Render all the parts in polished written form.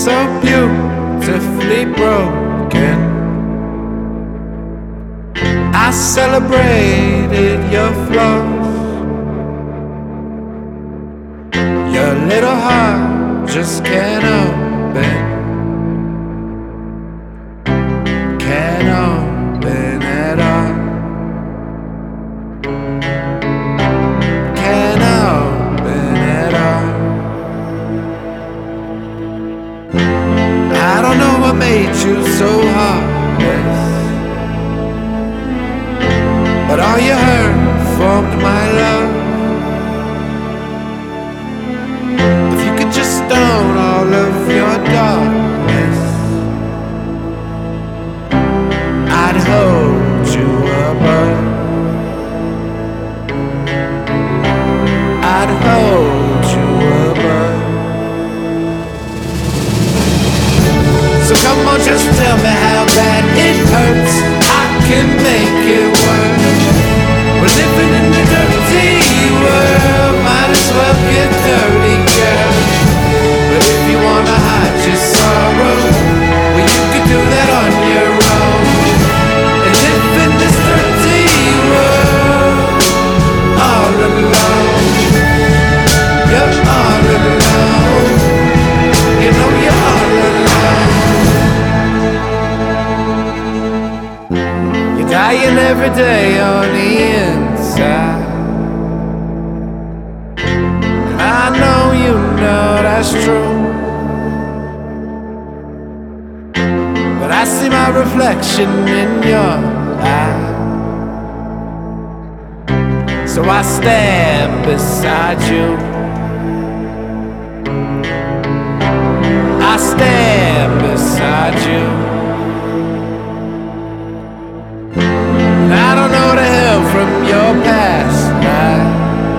so beautifully broken. I celebrated your flaws. Your little heart just can't open. Can't open at all. Can't open at all. I don't know what made you so heartless, but all you heard formed my love. If you could just stone all of your darkness, I'd hold you above. I'd hold you above. So come on, just tell me how bad it hurts. I can make it work. We're living in a dirty world. Might as well get dirty, girl. But if you wanna hide your sorrow, well, you could do that on your own. And live in this dirty world all alone. You're all alone. You know you're all alone. You're dying every day on the inside. And I know you know that's true. But I see my reflection in your eye. So I stand beside you. I stand beside you. And I don't know the hell from your past life.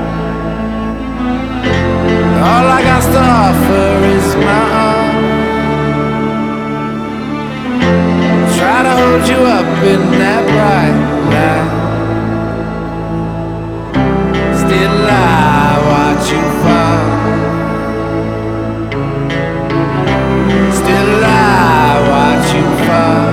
All I got to offer is my arm. Try to hold you up in that bright light. Still I watch you fall. Still I watch you fall.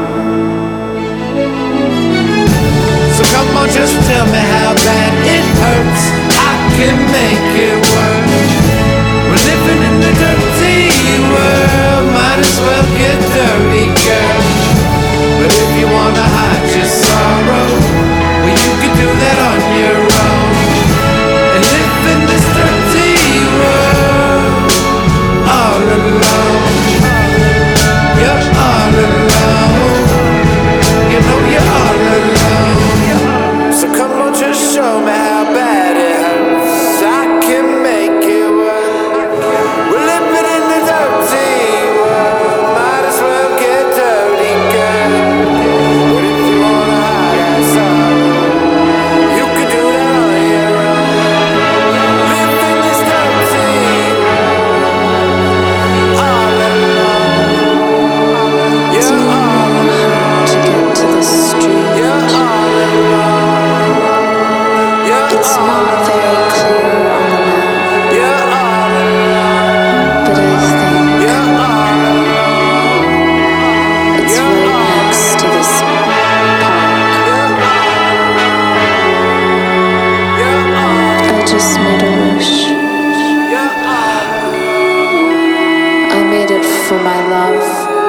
So come on, just tell me how bad it hurts. I can make it work. We're living in a dirty world. Might as well get dirty, girl. But if you wanna hide your sorrow, well, you can do that on your own. And live in this dirty world all alone. You're all alone. You know you're all alone. So come on, just show me how bad it hurts. I can make it work. We're living in the dirty world. Might as well get dirty, girl. But if you wanna hide that sorrow, you can do that on your own. Live in this dirty world all alone. You're all alone. To get to the street, You're all alone. You're it's all not very clear on the map, You're all alone. but I think You're all alone. it's right next to this park. I just made a wish. I made it for my love.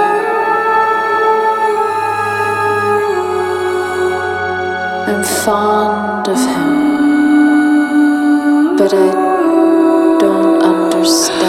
I'm fond of him, but I don't understand.